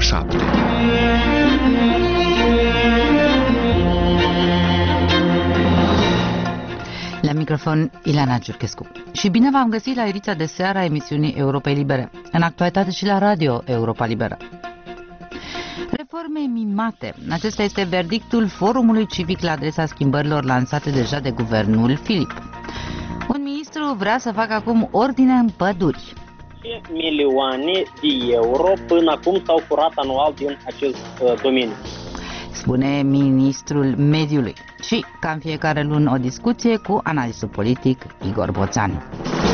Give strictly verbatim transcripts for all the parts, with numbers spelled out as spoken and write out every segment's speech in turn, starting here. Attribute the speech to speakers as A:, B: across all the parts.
A: șapte.
B: La microfon, Ileana Giurchescu. Și bine v-am găsit la ediția de seară a emisiunii Europei Libere, în actualitate și la radio Europa Liberă. Reforme mimate. Acesta este verdictul Forumului Civic la adresa schimbărilor lansate deja de guvernul Filip. Un ministru vrea să facă acum ordine în păduri.
C: Milioane de euro până acum s-au furat anual din acest uh, domeniu,
B: spune ministrul mediului. Și, ca în fiecare lună, o discuție cu analistul politic Igor Boțan.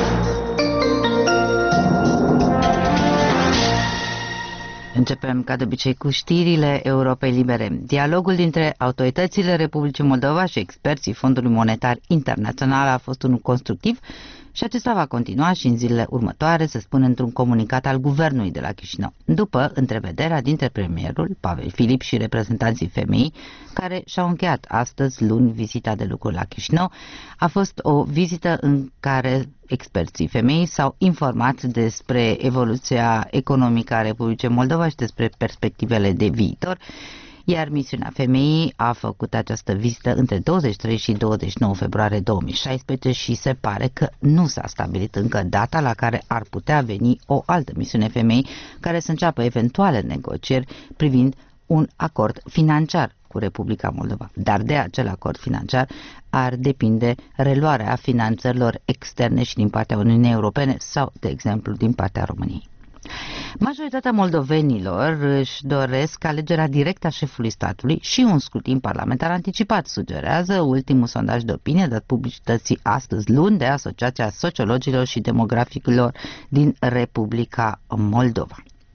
B: Începem, ca de obicei, cu știrile Europei Libere. Dialogul dintre autoritățile Republicii Moldova și experții Fondului Monetar Internațional a fost unul constructiv și acesta va continua și în zilele următoare, se spune într-un comunicat al guvernului de la Chișinău, după întrevederea dintre premierul Pavel Filip și reprezentanții femeii, care și-au încheiat astăzi, luni, vizita de lucru la Chișinău. A fost o vizită în care experții femeii s-au informat despre evoluția economică a Republicii Moldova și despre perspectivele de viitor, iar misiunea femeii a făcut această vizită între douăzeci și trei și douăzeci și nouă februarie două mii șaisprezece și se pare că nu s-a stabilit încă data la care ar putea veni o altă misiune femeii care să înceapă eventuale negocieri privind un acord financiar cu Republica Moldova. Dar de acel acord financiar ar depinde reluarea finanțărilor externe și din partea Uniunii Europene sau, de exemplu, din partea României. Majoritatea moldovenilor își doresc alegerea directă a șefului statului și un scrutin parlamentar anticipat, sugerează ultimul sondaj de opinie dat publicității astăzi luni de Asociația Sociologilor și Demograficilor din Republica Moldova.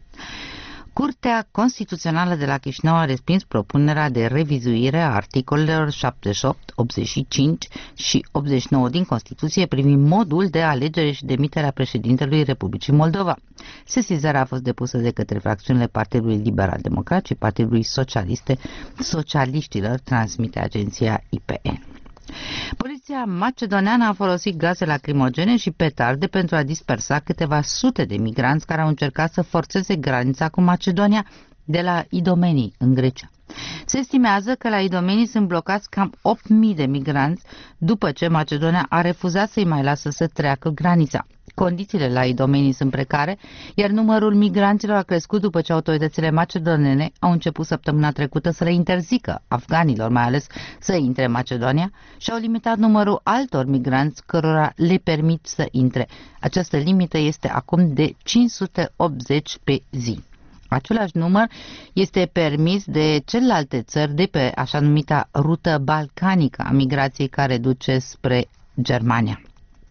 B: Curtea Constituțională de la Chișinău a respins propunerea de revizuire a articolelor șaptezeci și opt, optzeci și cinci și optzeci și nouă din Constituție privind modul de alegere și demiterea președintelui Republicii Moldova. Sesizarea a fost depusă de către fracțiunile Partidului Liberal Democrat și Partidului Socialiste Socialiștilor, transmite agenția I P N. Poliția macedoneană a folosit gaze lacrimogene și petarde pentru a dispersa câteva sute de migranți care au încercat să forțeze granița cu Macedonia de la Idomeni, în Grecia. Se estimează că la Idomeni sunt blocați cam opt mii de migranți după ce Macedonia a refuzat să-i mai lasă să treacă granița. Condițiile la Idomeni sunt precare, iar numărul migranților a crescut după ce autoritățile macedonene au început săptămâna trecută să le interzică afganilor, mai ales, să intre în Macedonia și au limitat numărul altor migranți cărora le permit să intre. Această limită este acum de cinci sute optzeci pe zi. Același număr este permis de celelalte țări de pe așa numita rută balcanică a migrației care duce spre Germania.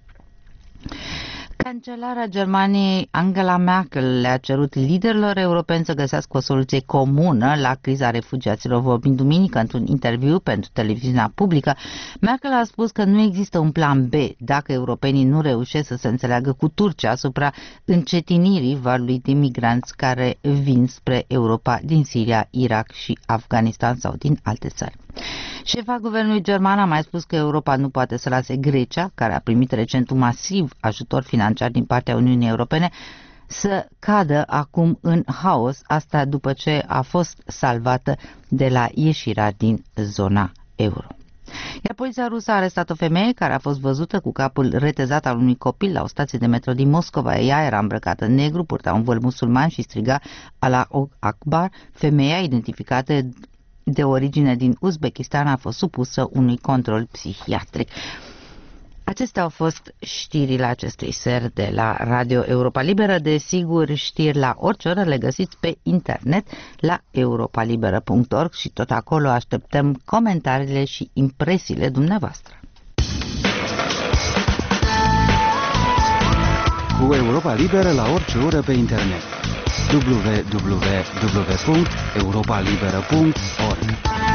B: Cancelarea Germaniei Angela Merkel le-a cerut liderilor europeni să găsească o soluție comună la criza refugiaților. Vorbind duminică într-un interviu pentru televiziunea publică, Merkel a spus că nu există un plan B dacă europenii nu reușesc să se înțeleagă cu Turcia asupra încetinirii valului de migranți care vin spre Europa din Siria, Irak și Afganistan sau din alte țări. Șefa guvernului german a mai spus că Europa nu poate să lase Grecia, care a primit recent un masiv ajutor financiar din partea Uniunii Europene, să cadă acum în haos, asta după ce a fost salvată de la ieșirea din zona euro. Iar poliția rusă a arestat o femeie care a fost văzută cu capul retezat al unui copil la o stație de metro din Moscova. Ea era îmbrăcată în negru, purta un văl musulman și striga Allahu Akbar. Femeia, identificată de origine din Uzbekistan, a fost supusă unui control psihiatric. Acestea au fost știrile acestui ser de la Radio Europa Liberă. Desigur, știri la orice oră le găsiți pe internet la europa liberă punct org și tot acolo așteptăm comentariile și impresiile dumneavoastră.
A: Cu Europa Liberă la orice oră pe internet. w w w punct europa liberă punct org.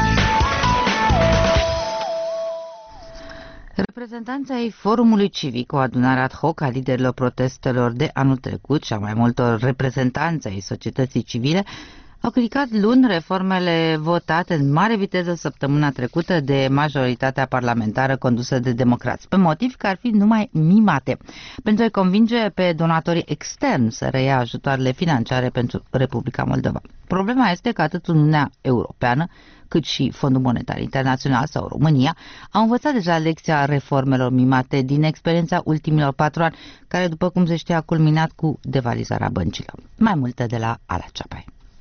B: Reprezentanții ai Forumului Civic, o adunare ad hoc a liderilor protestelor de anul trecut și a mai multor reprezentanți ai societății civile, Au criticat luni reformele votate în mare viteză săptămâna trecută de majoritatea parlamentară condusă de democrați, pe motiv că ar fi numai mimate, pentru a-i convinge pe donatorii externi să reia ajutoarele financiare pentru Republica Moldova. Problema este că atât Uniunea Europeană, cât și Fondul Monetar Internațional sau România au învățat deja lecția reformelor mimate din experiența ultimilor patru ani, care, după cum se știe, a culminat cu devalizarea băncilor. Mai multe de la Ala Ceapai.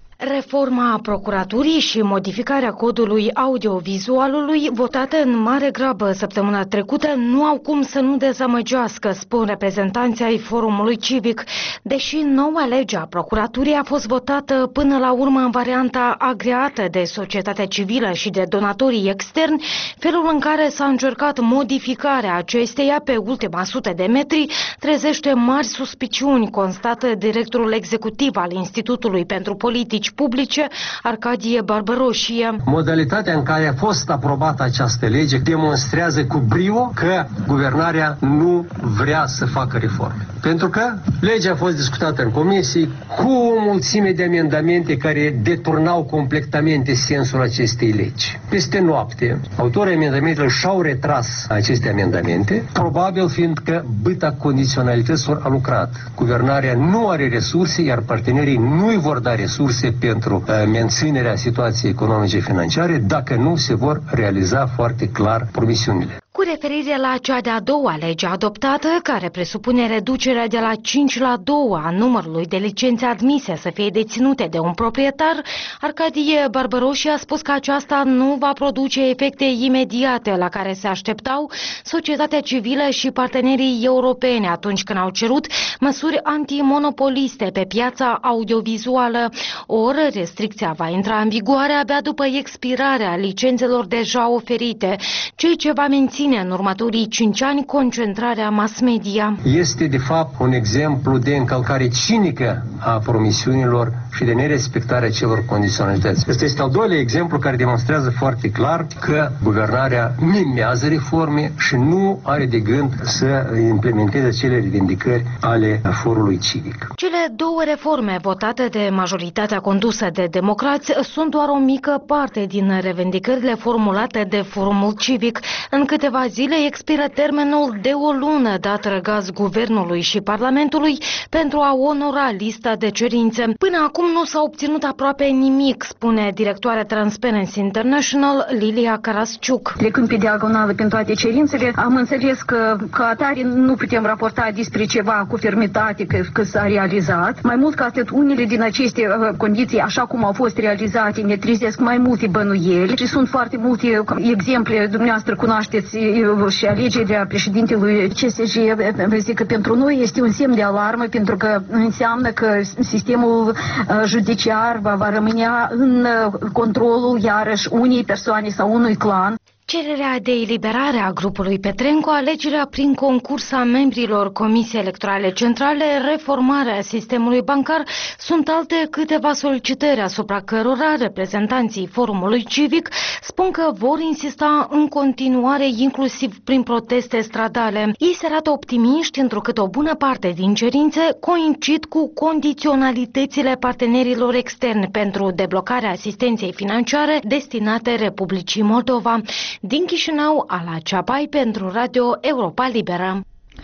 D: Reforma procuraturii și modificarea codului audiovizualului, votate în mare grabă săptămâna trecută, nu au cum să nu dezamăgească, spun reprezentanții ai Forumului Civic. Deși noua lege a procuraturii a fost votată până la urmă în varianta agreată de societatea civilă și de donatorii externi, felul în care s-a încercat modificarea acesteia pe ultima sută de metri trezește mari suspiciuni, constată directorul executiv al Institutului pentru Politici Publice, Arcadie Barbaroșie.
E: Modalitatea în care a fost aprobată această lege demonstrează cu brio că guvernarea nu vrea să facă reforme. Pentru că legea a fost discutată în comisii cu o mulțime de amendamente care deturnau completamente sensul acestei legi. Peste noapte, autorii amendamentelor și-au retras aceste amendamente, probabil fiindcă bâta condiționalităților a lucrat. Guvernarea nu are resurse, iar partenerii nu îi vor da resurse pentru uh, menținerea situației economice financiare dacă nu se vor realiza foarte clar promisiunile.
D: Cu referire la cea de-a doua lege adoptată, care presupune reducerea de la cinci la doi a numărului de licențe admise să fie deținute de un proprietar, Arcadie Barbaroșie a spus că aceasta nu va produce efecte imediate la care se așteptau societatea civilă și partenerii europeni atunci când au cerut măsuri antimonopoliste pe piața audiovizuală, ori restricția va intra în vigoare abia după expirarea licențelor deja oferite, ceea ce va menține în următorii cinci ani concentrarea mass media.
E: Este de fapt un exemplu de încălcare cinică a promisiunilor și de nerespectarea celor condiționalități. Este, este al doilea exemplu care demonstrează foarte clar că guvernarea mimează reforme și nu are de gând să implementeze cele revendicări ale forului civic.
D: Cele două reforme votate de majoritatea condusă de democrați sunt doar o mică parte din revendicările formulate de Forumul Civic. În câteva zile expiră termenul de o lună dat răgaz guvernului și Parlamentului pentru a onora lista de cerințe. Până acum nu s-a obținut aproape nimic, spune directoarea Transparency International, Lilia Carasciuc.
F: Trecând pe diagonală prin toate cerințele, am înțeles că ca atare nu putem raporta despre ceva cu fermitate că, că s-a realizat. Mai mult ca atât, unele din aceste uh, condiții, așa cum au fost realizate, ne trezesc mai multe bănuieli și sunt foarte multe exemple, dumneavoastră cunoașteți și alegerea președintelui C S J, vă zic că pentru noi este un semn de alarmă, pentru că înseamnă că sistemul judiciar va, va rămâne în controlul iarăși unei persoane sau unui clan.
D: Cererea de eliberare a grupului Petrenco, alegerea prin concurs a membrilor Comisiei Electorale Centrale, reformarea sistemului bancar sunt alte câteva solicitări asupra cărora reprezentanții Forumului Civic spun că vor insista în continuare, inclusiv prin proteste stradale. Ei se arată optimiști, întrucât o bună parte din cerințe coincid cu condiționalitățile partenerilor externi pentru deblocarea asistenței financiare destinate Republicii Moldova. Din Chișinău, Ala Ceapai pentru Radio Europa Liberă.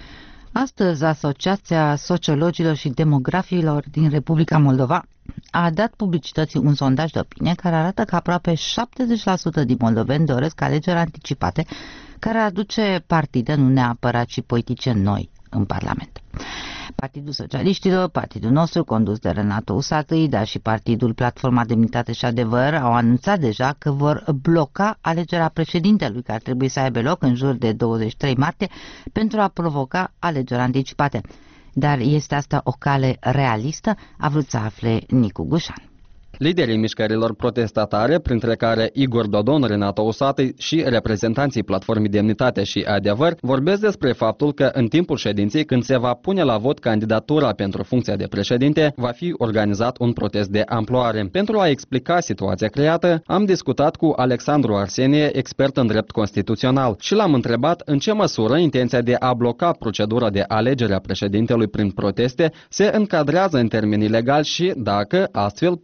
B: Astăzi, Asociația Sociologilor și Demografilor din Republica Moldova a dat publicității un sondaj de opinie care arată că aproape șaptezeci la sută din moldoveni doresc alegeri anticipate care aduce partide, nu neapărat și politice noi, în Parlament. Partidul Socialiștilor, partidul nostru condus de Renato Usatăi, dar și partidul Platforma Demnitate și Adevăr au anunțat deja că vor bloca alegerea președintelui, care trebuie să aibă loc în jur de douăzeci și trei martie, pentru a provoca alegeri anticipate. Dar este asta o cale realistă? A vrut să afle Nicu Gușan.
G: Liderii mișcărilor protestatare, printre care Igor Dodon, Renato Usatăi și reprezentanții Platformei Demnitate și Adevăr, vorbesc despre faptul că în timpul ședinței, când se va pune la vot candidatura pentru funcția de președinte, va fi organizat un protest de amploare. Pentru a explica situația creată, am discutat cu Alexandru Arsenie, expert în drept constituțional, și l-am întrebat în ce măsură intenția de a bloca procedura de alegere a președintelui prin proteste se încadrează în termenii legali și dacă astfel pot fi declarate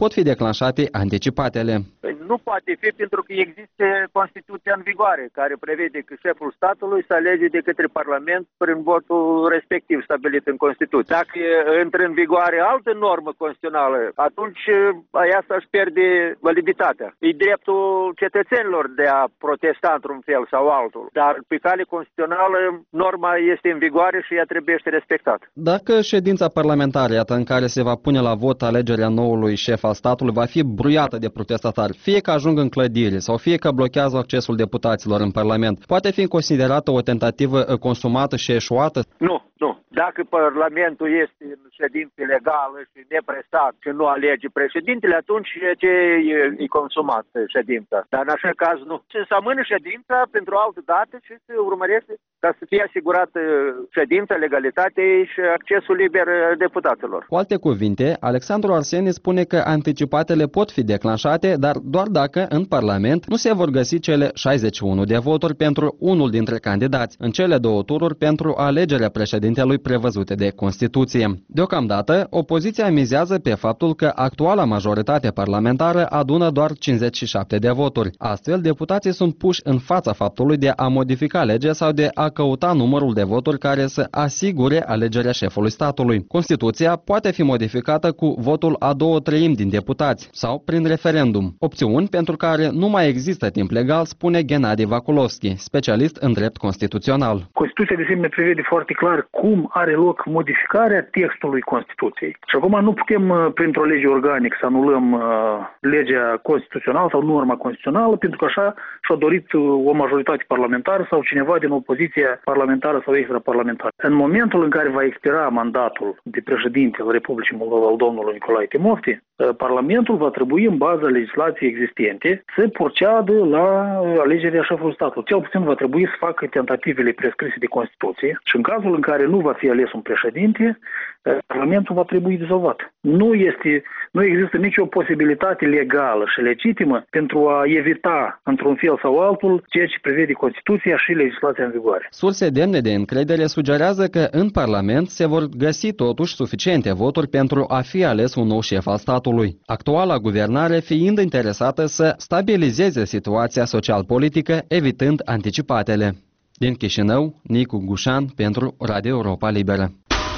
G: declanșate anticipatele.
H: Nu poate fi pentru că există Constituția în vigoare, care prevede că șeful statului se alege de către Parlament prin votul respectiv stabilit în Constituție. Dacă intră în vigoare altă normă constituțională, atunci aia să-și pierde validitatea. E dreptul cetățenilor de a protesta într-un fel sau altul, dar pe cale constituțională norma este în vigoare și ea trebuie respectată.
G: Dacă ședința parlamentară, iată, în care se va pune la vot alegerea noului șef al statului, va fi bruiată de protestatari, fie că ajung în clădire sau fie că blochează accesul deputaților în Parlament, poate fi considerată o tentativă consumată și eșuată?
H: Nu, nu. Dacă Parlamentul este în ședință legală și nepresat și nu alege președintele, atunci ce e consumat ședința. Dar în așa caz nu. Se amână ședința pentru altă dată și se urmărește ca să fie asigurată ședința, legalitatea și accesul liber deputaților.
G: Cu alte cuvinte, Alexandru Arseni spune că anticipatele pot fi declanșate, dar doar dacă în Parlament nu se vor găsi cele șaizeci și unu de voturi pentru unul dintre candidați, în cele două tururi pentru alegerea președintelui prevăzute de Constituție. Deocamdată, opoziția mizează pe faptul că actuala majoritate parlamentară adună doar cincizeci și șapte de voturi. Astfel, deputații sunt puși în fața faptului de a modifica legea sau de a căuta numărul de voturi care să asigure alegerea șefului statului. Constituția poate fi modificată cu votul a două treimi din deputați sau prin referendum, opțiuni pentru care nu mai există timp legal, spune Gennady Vakulovski, specialist în drept constituțional.
I: Constituția de asemenea prevede foarte clar cum are loc modificarea textului Constituției. Și acum nu putem printr-o lege organică să anulăm uh, legea constituțională sau norma constituțională, pentru că așa și-a dorit o majoritate parlamentară sau cineva din opoziția parlamentară sau extraparlamentară. În momentul în care va expira mandatul de președinte al Republicii Moldova al domnului Nicolae Timofti, Parlamentul va trebui, în baza legislației existente, să proceadă la alegerea șefului statului. Cel puțin va trebui să facă tentativele prescrise de Constituție și în cazul în care nu va fi ales un președinte, Parlamentul va trebui dizolvat. Nu este, nu există nicio posibilitate legală și legitimă pentru a evita, într-un fel sau altul, ceea ce prevede Constituția și legislația în vigoare.
G: Surse demne de încredere sugerează că în Parlament se vor găsi totuși suficiente voturi pentru a fi ales un nou șef al statului. Actuala guvernare fiind interesată să stabilizeze situația social-politică, evitând anticipatele. Din Chișinău, Nicu Gușan pentru Radio Europa Liberă.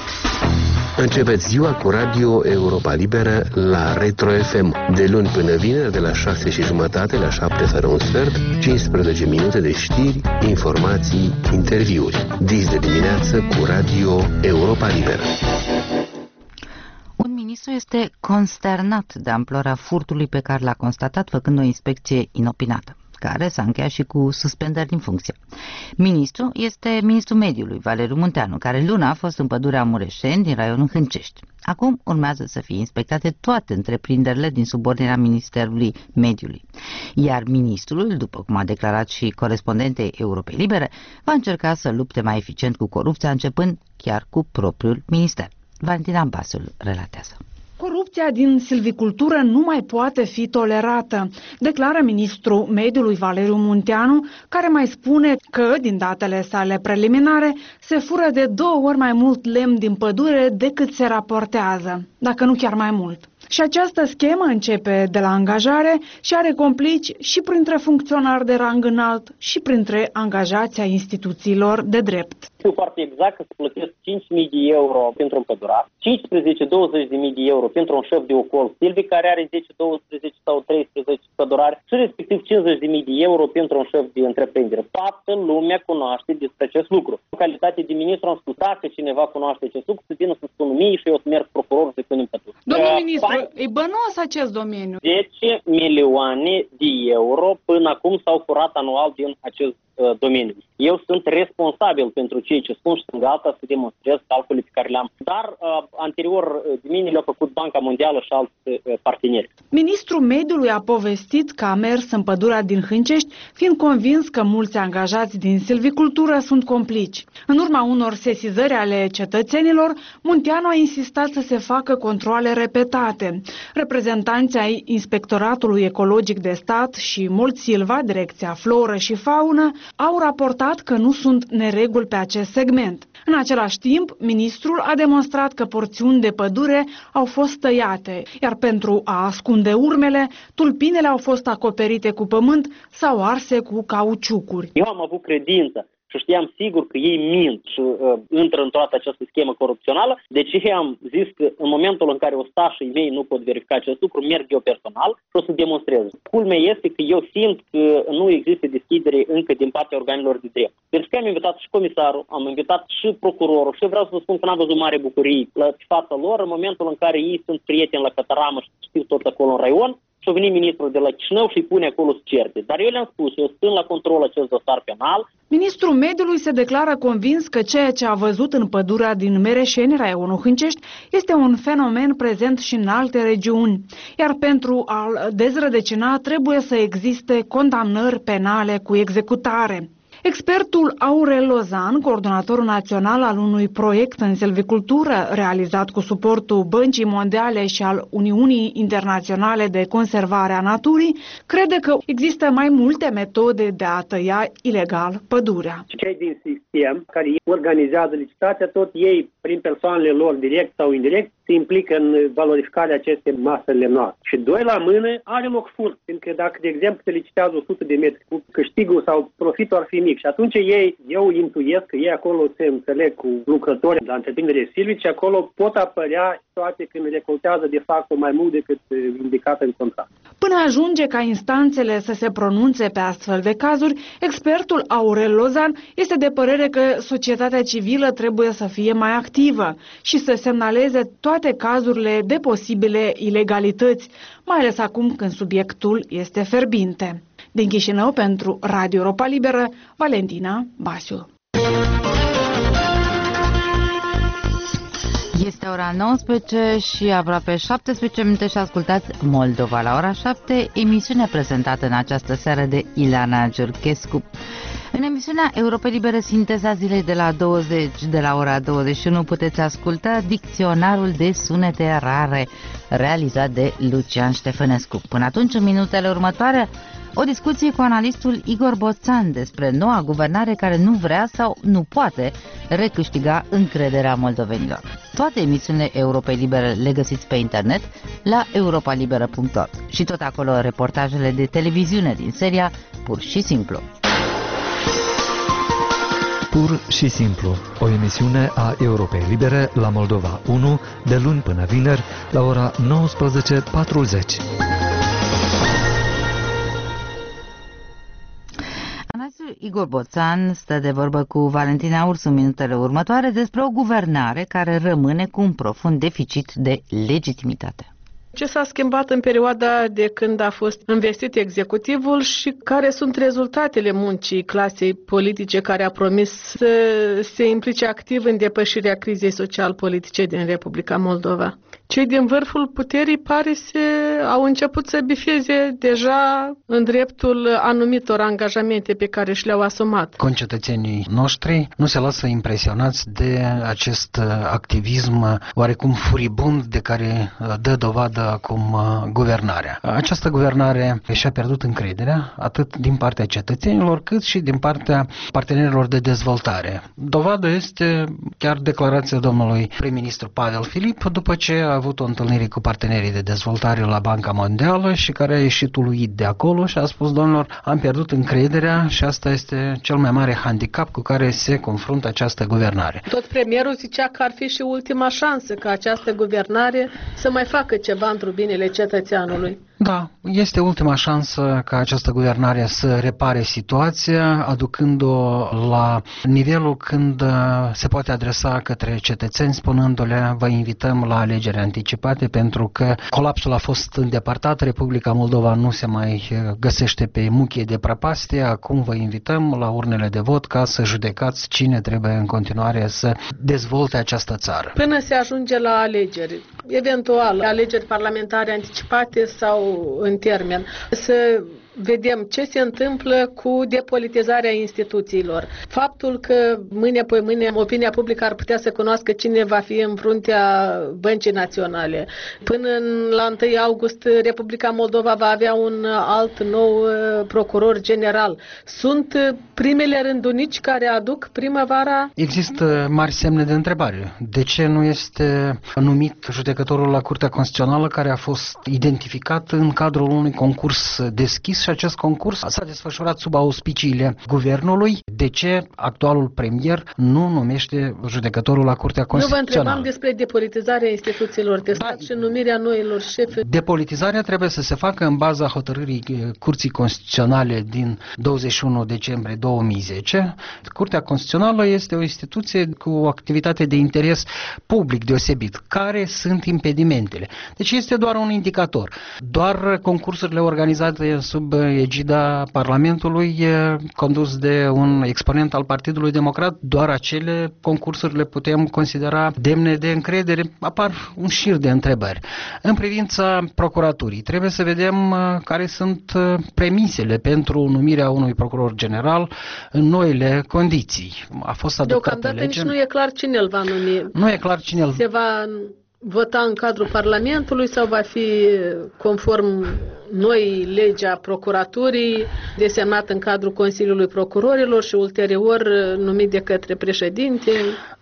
J: Începeți ziua cu Radio Europa Liberă la Retro F M. De luni până vineri, de la șase și jumătate la șapte fără un sfert, cincisprezece minute de știri, informații, interviuri. Dis de dimineață cu Radio Europa Liberă.
B: Un ministru este consternat de amploarea furtului pe care l-a constatat făcând o inspecție inopinată, care s-a încheiat și cu suspendări din funcție. Ministru este ministrul mediului, Valeriu Munteanu, care luna a fost în pădurea Mureșeni, din raionul Hâncești. Acum urmează să fie inspectate toate întreprinderile din subordinea Ministerului Mediului. Iar ministrul, după cum a declarat și corespondentei Europei Libere, va încerca să lupte mai eficient cu corupția, începând chiar cu propriul minister. Valentina Basul relatează.
K: Corupția din silvicultură nu mai poate fi tolerată, declară ministrul mediului Valeriu Munteanu, care mai spune că, din datele sale preliminare, se fură de două ori mai mult lemn din pădure decât se raportează, dacă nu chiar mai mult. Și această schemă începe de la angajare și are complici și printre funcționari de rang înalt și printre angajații ai instituțiilor de drept.
C: Știu foarte exact că se plătesc cinci mii de euro pentru un pădurar, cincisprezece douăzeci de mii de euro pentru un șef de ocol silvic care are zece, doisprezece sau treisprezece pădurari și respectiv cincizeci de mii de euro pentru un șef de întreprindere. Toată lumea cunoaște despre acest lucru. În calitate de ministru am spus, dacă cineva cunoaște acest lucru, să vină să spună mie și eu să merg procuror să punem pădure.
K: Domnul ministru, e bănos acest domeniu.
C: zece milioane de euro până acum s-au furat anual din acest uh, domeniu. Eu sunt responsabil pentru ceea ce spun și sunt gata să demonstrez calculele pe care le-am. Dar uh, anterior de mine le-a făcut Banca Mondială și alți uh, parteneri.
K: Ministrul mediului a povestit că a mers în pădurea din Hâncești, fiind convins că mulți angajați din silvicultură sunt complici. În urma unor sesizări ale cetățenilor, Munteanu a insistat să se facă controale repetate. Reprezentanții ai Inspectoratului Ecologic de Stat și Molt Silva, Direcția Floră și Faună, au raportat că nu sunt nereguli pe acest segment. În același timp, ministrul a demonstrat că porțiuni de pădure au fost tăiate, iar pentru a ascunde urmele, tulpinele au fost acoperite cu pământ sau arse cu cauciucuri.
C: Eu am avut credință și știam sigur că ei mint și uh, intră în toată această schemă corupțională. De ce am zis că în momentul în care ostașii mei nu pot verifica acest lucru, merg eu personal și o să demonstrez. Culmea este că eu simt că nu există deschidere încă din partea organelor de drept. Deci că am invitat și comisarul, am invitat și procurorul și vreau să vă spun că n-am văzut mare bucurie la fața lor în momentul în care ei sunt prieteni la Cătăramă și știu tot acolo în raion. Și a venit ministrul de la Chișinău și îi pune acolo să certe. Dar eu le-am spus, eu stând la control acest dosar penal.
K: Ministrul Mediului se declară convins că ceea ce a văzut în pădurea din Mereșeni, raionul Hâncești, este un fenomen prezent și în alte regiuni. Iar pentru a-l dezrădăcina trebuie să existe condamnări penale cu executare. Expertul Aurel Lozan, coordonatorul național al unui proiect în silvicultură realizat cu suportul Băncii Mondiale și al Uniunii Internaționale de Conservare a Naturii, crede că există mai multe metode de a tăia ilegal pădurea.
L: Cei din sistem care organizează licitația, tot ei, prin persoanele lor direct sau indirect, se implică în valorificarea acestei mase lemnoase. Și doi la mână are loc furt, pentru că dacă, de exemplu, se licitează o sută de metri cub, câștigul sau profitul ar fi mic. Și atunci ei, eu intuiesc că ei acolo se înțeleg cu lucrători la întreprindere silvice și acolo pot apărea situații când recoltează de fapt mai mult decât indicat în contract.
K: Până ajunge ca instanțele să se pronunțe pe astfel de cazuri, expertul Aurel Lozan este de părere că societatea civilă trebuie să fie mai activă și să semnaleze toate cazurile de posibile ilegalități, mai ales acum când subiectul este fierbinte. Din Chișinău, pentru Radio Europa Liberă, Valentina Basiu.
B: Este ora nouăsprezece și aproape șaptesprezece minute și ascultați Moldova la ora șapte, emisiunea prezentată în această seară de Ileana Giurchescu. În emisiunea Europa Liberă, sinteza zilei de la douăzeci, de la ora douăzeci și unu, puteți asculta dicționarul de sunete rare realizat de Lucian Ștefănescu. Până atunci, în minutele următoare, o discuție cu analistul Igor Boțan despre noua guvernare care nu vrea sau nu poate recâștiga încrederea moldovenilor. Toate emisiunile Europei Libere le găsiți pe internet la europa liberă punct org și tot acolo reportajele de televiziune din seria Pur și Simplu.
M: Pur și Simplu, o emisiune a Europei Libere la Moldova unu, de luni până vineri, la ora nouăsprezece patruzeci.
B: Analistul Igor Boțan stă de vorbă cu Valentina Ursu în minutele următoare despre o guvernare care rămâne cu un profund deficit de legitimitate.
N: Ce s-a schimbat în perioada de când a fost investit executivul și care sunt rezultatele muncii clasei politice care a promis să se implice activ în depășirea crizei social-politice din Republica Moldova? Cei din vârful puterii pare să au început să bifeze deja în dreptul anumitor angajamente pe care și le-au asumat.
O: Concetățenii noștri nu se lasă impresionați de acest activism oarecum furibund de care dă dovadă acum guvernarea. Această guvernare și-a pierdut încrederea atât din partea cetățenilor cât și din partea partenerilor de dezvoltare. Dovadă este chiar declarația domnului prim-ministru Pavel Filip după ce a avut o întâlnire cu partenerii de dezvoltare la Banca Mondială și care a ieșit uluit de acolo și a spus: domnilor, am pierdut încrederea și asta este cel mai mare handicap cu care se confruntă această guvernare.
N: Tot premierul zicea că ar fi și ultima șansă ca această guvernare să mai facă ceva pentru binele cetățeanului.
O: Da, este ultima șansă ca această guvernare să repare situația, aducând-o la nivelul când se poate adresa către cetățeni, spunându-le: vă invităm la alegeri anticipate, pentru că colapsul a fost îndepărtat, Republica Moldova nu se mai găsește pe muchie de prăpastie, acum vă invităm la urnele de vot ca să judecați cine trebuie în continuare să dezvolte această țară.
N: Până se ajunge la alegeri, eventual alegeri parlamentare anticipate sau în termen, să vedem ce se întâmplă cu depolitizarea instituțiilor. Faptul că mâine pe mâine opinia publică ar putea să cunoască cine va fi în fruntea Băncii Naționale. Până la întâi august Republica Moldova va avea un alt nou procuror general. Sunt primele rândunici care aduc primăvara?
O: Există mari semne de întrebare. De ce nu este numit judecătorul la Curtea Constituțională care a fost identificat în cadrul unui concurs deschis și acest concurs s-a desfășurat sub auspiciile guvernului? De ce actualul premier nu numește judecătorul la Curtea Constituțională?
N: Nu vă întrebam despre depolitizarea instituțiilor de stat da, și numirea noilor șefi.
O: Depolitizarea trebuie să se facă în baza hotărârii Curții Constituționale din douăzeci și unu decembrie două mii zece. Curtea Constituțională este o instituție cu o activitate de interes public deosebit. Care sunt impedimentele? Deci este doar un indicator. Doar concursurile organizate sub egida Parlamentului, condus de un exponent al Partidului Democrat, doar acele concursuri le putem considera demne de încredere. Apar un șir de întrebări. În privința procuraturii, trebuie să vedem care sunt premisele pentru numirea unui procuror general în noile condiții. A fost adoptată
N: Deocamdată
O: lege.
N: Nici nu e clar cine îl va numi.
O: Nu e clar cine îl...
N: Se va vota în cadrul Parlamentului sau va fi conform noi legea procuraturii, desemnat în cadrul Consiliului Procurorilor și ulterior numit de către președinte?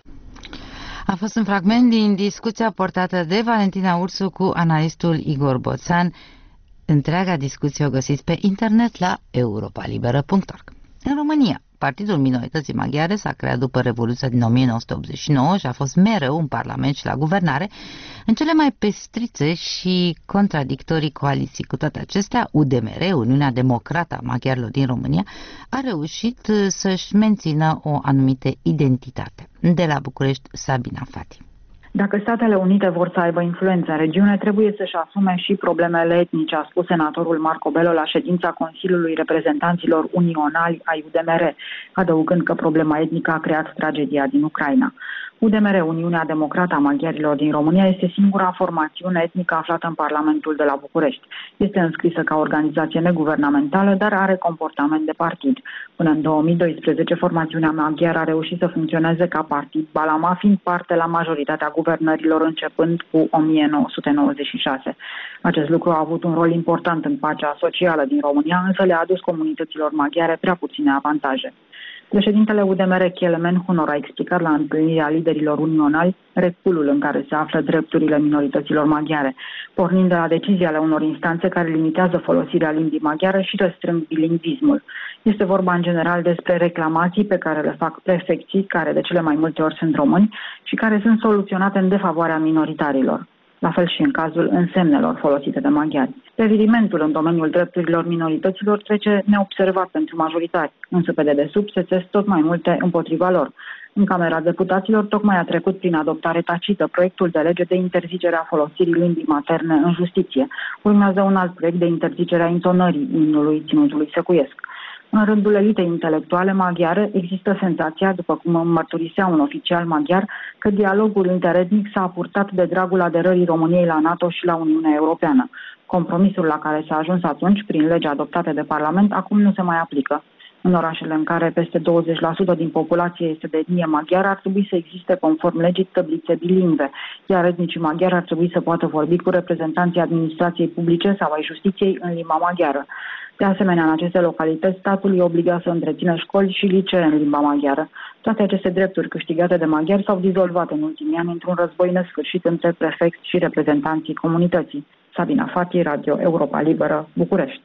B: A fost un fragment din discuția portată de Valentina Ursu cu analistul Igor Boțan. Întreaga discuție o găsiți pe internet la europa liberă punct org. În România, Partidul Minorității Maghiare s-a creat după Revoluția din o mie nouă sute optzeci și nouă și a fost mereu în Parlament și la guvernare în cele mai pestrițe și contradictorii coaliții. Cu toate acestea, U D M R, Uniunea Democrată a Maghiarilor din România, a reușit să-și mențină o anumită identitate. De la București, Sabina Fati.
P: Dacă Statele Unite vor să aibă influență în regiune, trebuie să-și asume și problemele etnice, a spus senatorul Marco Bello la ședința Consiliului Reprezentanților Unionali ai U D M R, adăugând că problema etnică a creat tragedia din Ucraina. U D M R, Uniunea Democrată a Maghiarilor din România, este singura formațiune etnică aflată în Parlamentul de la București. Este înscrisă ca organizație neguvernamentală, dar are comportament de partid. Până în două mii doisprezece, formațiunea maghiară a reușit să funcționeze ca partid, Balama fiind parte la majoritatea guvernărilor începând cu o mie nouă sute nouăzeci și șase. Acest lucru a avut un rol important în pacea socială din România, însă le-a adus comunităților maghiare prea puține avantaje. Președintele U D M R, Kelemen Hunor, a explicat la întâlnirea liderilor unionali reculul în care se află drepturile minorităților maghiare, pornind de la decizii ale unor instanțe care limitează folosirea limbii maghiare și restrâng bilingvismul. Este vorba în general despre reclamații pe care le fac prefecții, care de cele mai multe ori sunt români și care sunt soluționate în defavoarea minoritarilor. La fel și în cazul însemnelor folosite de maghiari. Revirimentul în domeniul drepturilor minorităților trece neobservat pentru majoritari, însă pe dedesubt se țes tot mai multe împotriva lor. În Camera Deputaților tocmai a trecut prin adoptare tacită proiectul de lege de interzicere a folosirii limbii materne în justiție. Urmează un alt proiect de interzicere a intonării imnului ținutului secuiesc. În rândul elitei intelectuale maghiare există senzația, după cum mărturisea un oficial maghiar, că dialogul interetnic s-a purtat de dragul aderării României la NATO și la Uniunea Europeană. Compromisul la care s-a ajuns atunci, prin legea adoptată de Parlament, acum nu se mai aplică. În orașele în care peste douăzeci la sută din populație este de etnie maghiară, ar trebui să existe, conform legii, tăblițe bilingve, iar etnicii maghiari ar trebui să poată vorbi cu reprezentanții administrației publice sau ai justiției în limba maghiară. De asemenea, în aceste localități, statul îi obliga să întrețină școli și licee în limba maghiară. Toate aceste drepturi câștigate de maghiari s-au dizolvat în ultimii ani într-un război nesfârșit între prefecți și reprezentanții comunității. Sabina Fati, Radio Europa Liberă, București.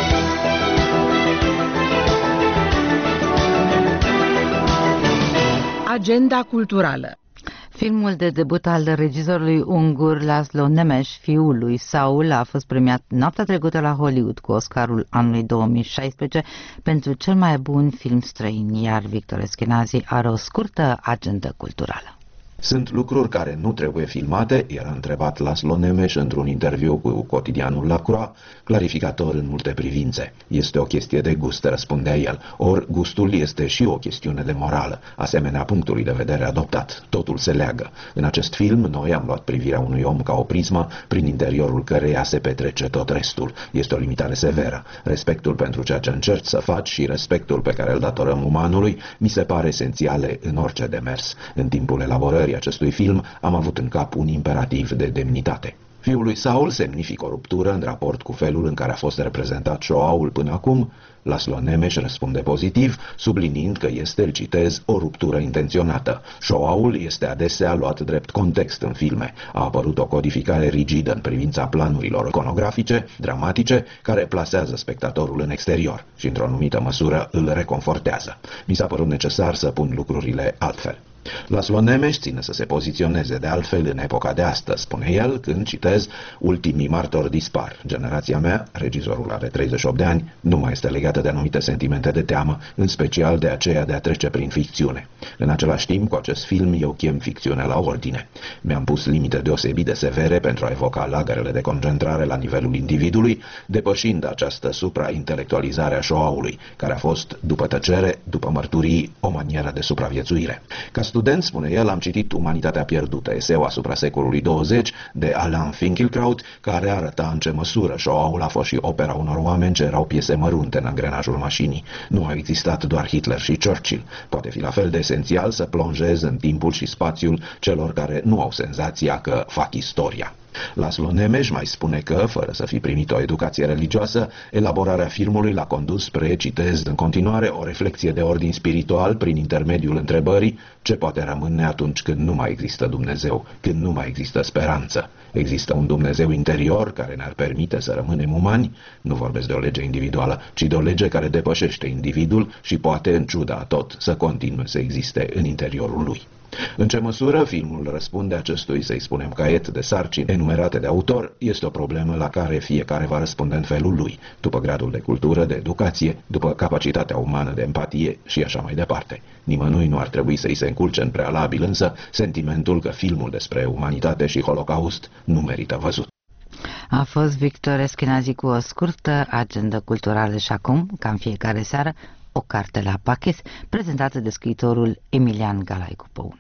Q: Agenda culturală.
B: Filmul de debut al regizorului ungur Laszlo Nemes, fiul lui Saul, a fost premiat noaptea trecută la Hollywood cu Oscarul anului două mii șaisprezece pentru cel mai bun film străin, iar Victor Eskenazi are o scurtă agendă culturală.
R: Sunt lucruri care nu trebuie filmate, era întrebat Laszlo Nemes într-un interviu cu cotidianul La Croix, clarificator în multe privințe. Este o chestie de gust, răspundea el, ori gustul este și o chestiune de morală, asemenea punctului de vedere adoptat. Totul se leagă. În acest film, noi am luat privirea unui om ca o prismă, prin interiorul căreia se petrece tot restul. Este o limitare severă. Respectul pentru ceea ce încerci să faci și respectul pe care îl datorăm umanului mi se pare esențiale în orice demers. În timpul elaborării acestui film am avut în cap un imperativ de demnitate. Fiul lui Saul semnifică o ruptură în raport cu felul în care a fost reprezentat Shoah-ul până acum. Laszlo Nemes răspunde pozitiv, subliniind că este, îl citez, o ruptură intenționată. Shoah-ul este adesea luat drept context în filme. A apărut o codificare rigidă în privința planurilor iconografice, dramatice, care plasează spectatorul în exterior și, într-o anumită măsură, îl reconfortează. Mi s-a părut necesar să pun lucrurile altfel. Laszlo Nemes ține să se poziționeze de altfel în epoca de astăzi, spune el, când, citez, ultimii martori dispar. Generația mea, regizorul are treizeci și opt de ani, nu mai este legată de anumite sentimente de teamă, în special de aceea de a trece prin ficțiune. În același timp, cu acest film, eu chem ficțiunea la ordine. Mi-am pus limite deosebit de severe pentru a evoca lagărele de concentrare la nivelul individului, depășind această supra-intelectualizare a Shoah-ului, care a fost, după tăcere, după mărturii, o manieră de supraviețuire. Ca student, spune el, am citit Umanitatea pierdută, eseu asupra secolului douăzeci de Alain Finkielkraut, care arăta în ce măsură Shoah-ul a fost și opera unor oameni ce erau piese mărunte în angrenajul mașinii. Nu a existat doar Hitler și Churchill. Poate fi la fel de esențial să plonjezi în timpul și spațiul celor care nu au senzația că fac istoria. Laszlo Nemes mai spune că, fără să fi primit o educație religioasă, elaborarea filmului l-a condus spre, citez, în continuare, o reflexie de ordin spiritual prin intermediul întrebării ce poate rămâne atunci când nu mai există Dumnezeu, când nu mai există speranță. Există un Dumnezeu interior care ne-ar permite să rămânem umani? Nu vorbesc de o lege individuală, ci de o lege care depășește individul și poate, în ciuda a tot, să continue să existe în interiorul lui. În ce măsură filmul răspunde acestui, să-i spunem, caiet de sarcini enumerate de autor, este o problemă la care fiecare va răspunde în felul lui, după gradul de cultură, de educație, după capacitatea umană de empatie și așa mai departe. Nimănui nu ar trebui să-i se înculce în prealabil însă sentimentul că filmul despre umanitate și Holocaust nu merită văzut.
B: A fost Victor Eschenazi cu o scurtă agendă culturală și acum, ca în fiecare seară, o carte la pachet, prezentată de scriitorul Emilian Galaicu Păun.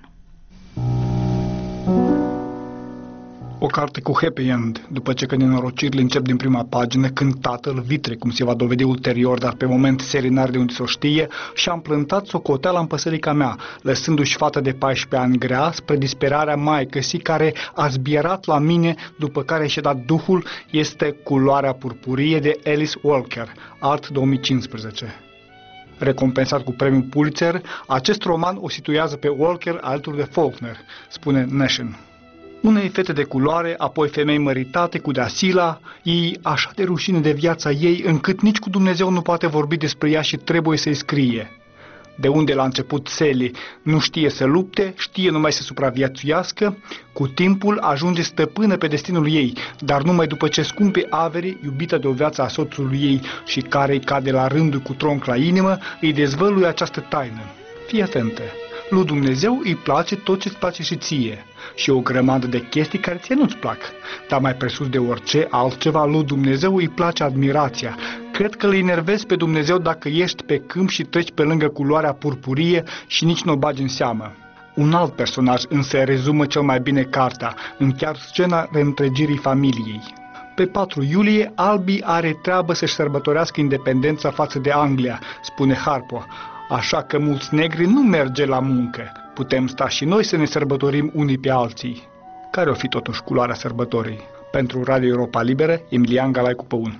S: O carte cu happy end, după ce că nenorocirile încep din prima pagină, când tatăl, vitre, cum se va dovedi ulterior, dar pe moment serii n-are de unde să o știe, și-a împlântat socoteala în păsărica mea, lăsându-și fata de paisprezece ani grea, spre disperarea maicăsii care a zbierat la mine, după care și-a dat duhul, este Culoarea purpurie de Alice Walker, Art două mii cincisprezece. Recompensat cu premiul Pulitzer, acest roman o situează pe Walker alături de Faulkner, spune Nation. Unei fete de culoare, apoi femei măritate cu de-asila, ei așa de rușine de viața ei, încât nici cu Dumnezeu nu poate vorbi despre ea și trebuie să-i scrie. De unde la început Sally nu știe să lupte, știe numai să supraviețuiască, cu timpul ajunge stăpână pe destinul ei, dar numai după ce scumpe Avery, iubită de o viață a soțului ei și care îi cade la rândul cu tronc la inimă, îi dezvăluie această taină. Fii atentă! Lui Dumnezeu îi place tot ce-ți place și ție și o grămadă de chestii care ție nu-ți plac. Dar mai presus de orice altceva, lui Dumnezeu îi place admirația. Cred că îl enervezi pe Dumnezeu dacă ești pe câmp și treci pe lângă culoarea purpurie și nici nu o bagi în seamă. Un alt personaj însă rezumă cel mai bine cartea, în chiar scena reîntregirii familiei. Pe patru iulie, Albi are treabă să-și sărbătorească independența față de Anglia, spune Harpo. Așa că mulți negri nu merge la muncă. Putem sta și noi să ne sărbătorim unii pe alții. Care o fi totuși culoarea sărbătorii? Pentru Radio Europa Liberă, Emilian Galaicu Păun.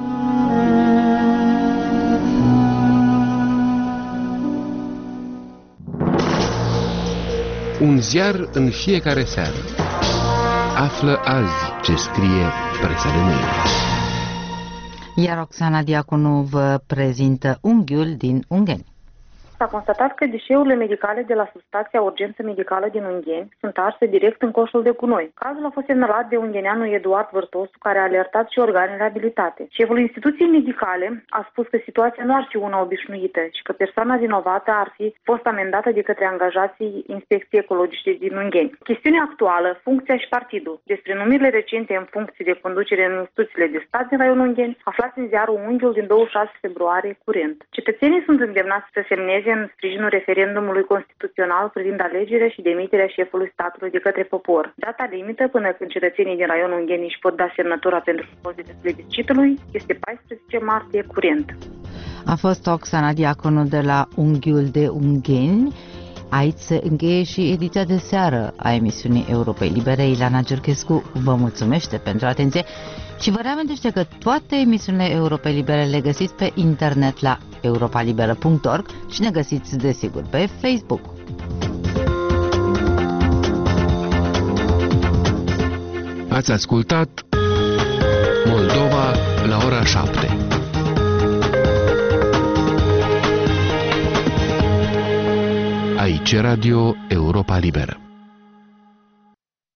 J: Un ziar în fiecare seară. Află azi ce scrie presa de mâine.
B: Iar Oxana Diaconu vă prezintă Unghiul din Ungheni.
F: s-a constatat că deșeurile medicale de la substația Urgență Medicală din Ungheni sunt arse direct în coșul de gunoi. Cazul a fost semnalat de ungheneanul Eduard Vârtosu, care a alertat și organele abilitate. Șeful instituției medicale a spus că situația nu ar fi una obișnuită și că persoana vinovată ar fi fost amendată de către angajații Inspecției Ecologice din Ungheni. Chestiunea actuală, funcția și partidul. Despre numirile recente în funcții de conducere în instituțiile de stat din raionul Ungheni, aflați în ziarul Unghiul din douăzeci și șase februarie curent. Cetățenii sunt îndemnați să semneze în sprijinul referendumului constituțional privind alegerea și demiterea șefului statului de către popor. Data limită până când cetățenii din raionul Ungheni își pot da semnătura pentru propoziția plebiscitului este paisprezece martie curent.
B: A fost Oxana Diaconu de la Unghiul de Ungheni. Aici se încheie și ediția de seară a emisiunii Europei Libere. Ileana Giurchescu vă mulțumește pentru atenție și vă reamintește că toate emisiunile Europei Libere le găsiți pe internet la europa liberă punct org și ne găsiți desigur pe Facebook.
J: Ați ascultat Moldova la ora șapte. Aici Radio Europa Liberă.